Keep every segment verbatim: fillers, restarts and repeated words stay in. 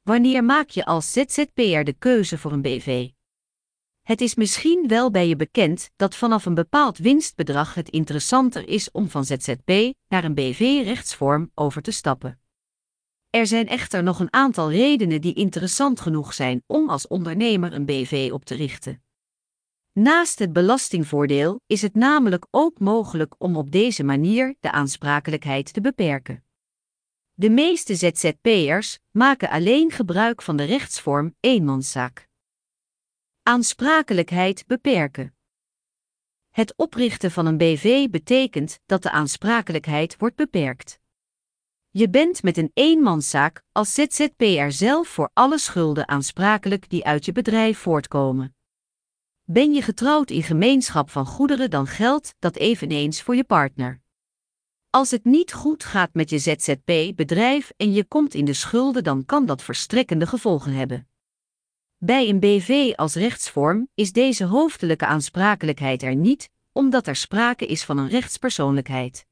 Wanneer maak je als Z Z P R de keuze voor een B V? Het is misschien wel bij je bekend dat vanaf een bepaald winstbedrag het interessanter is om van Z Z P naar een B V-rechtsvorm over te stappen. Er zijn echter nog een aantal redenen die interessant genoeg zijn om als ondernemer een B V op te richten. Naast het belastingvoordeel is het namelijk ook mogelijk om op deze manier de aansprakelijkheid te beperken. De meeste Z Z P R's maken alleen gebruik van de rechtsvorm eenmanszaak. Aansprakelijkheid beperken. Het oprichten van een B V betekent dat de aansprakelijkheid wordt beperkt. Je bent met een eenmanszaak als Z Z P R zelf voor alle schulden aansprakelijk die uit je bedrijf voortkomen. Ben je getrouwd in gemeenschap van goederen, dan geldt dat eveneens voor je partner. Als het niet goed gaat met je Z Z P-bedrijf en je komt in de schulden, dan kan dat verstrekkende gevolgen hebben. Bij een B V als rechtsvorm is deze hoofdelijke aansprakelijkheid er niet, omdat er sprake is van een rechtspersoonlijkheid.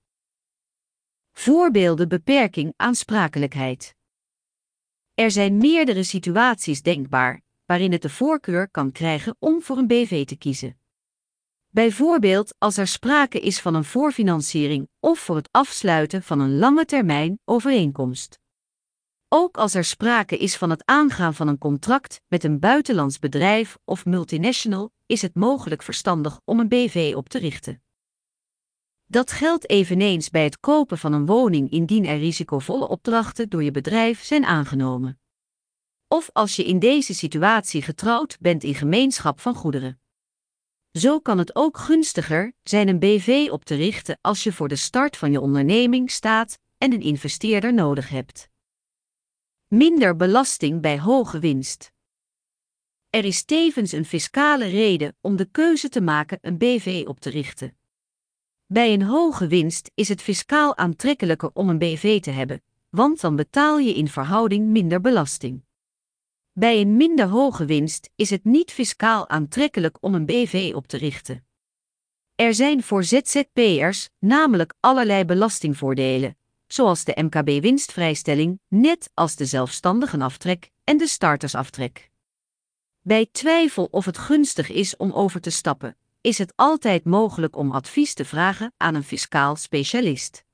Voorbeelden beperking aansprakelijkheid. Er zijn meerdere situaties denkbaar, waarin het de voorkeur kan krijgen om voor een B V te kiezen. Bijvoorbeeld als er sprake is van een voorfinanciering of voor het afsluiten van een lange termijn overeenkomst. Ook als er sprake is van het aangaan van een contract met een buitenlands bedrijf of multinational, is het mogelijk verstandig om een B V op te richten. Dat geldt eveneens bij het kopen van een woning indien er risicovolle opdrachten door je bedrijf zijn aangenomen. Of als je in deze situatie getrouwd bent in gemeenschap van goederen. Zo kan het ook gunstiger zijn een B V op te richten als je voor de start van je onderneming staat en een investeerder nodig hebt. Minder belasting bij hoge winst. Er is tevens een fiscale reden om de keuze te maken een B V op te richten. Bij een hoge winst is het fiscaal aantrekkelijker om een B V te hebben, want dan betaal je in verhouding minder belasting. Bij een minder hoge winst is het niet fiscaal aantrekkelijk om een B V op te richten. Er zijn voor Z Z P R's namelijk allerlei belastingvoordelen, zoals de M K B-winstvrijstelling, net als de zelfstandigenaftrek en de startersaftrek. Bij twijfel of het gunstig is om over te stappen, is het altijd mogelijk om advies te vragen aan een fiscaal specialist.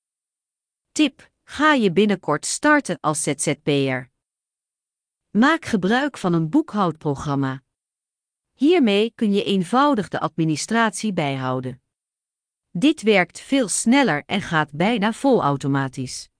Tip: ga je binnenkort starten als Z Z P R? Maak gebruik van een boekhoudprogramma. Hiermee kun je eenvoudig de administratie bijhouden. Dit werkt veel sneller en gaat bijna volautomatisch.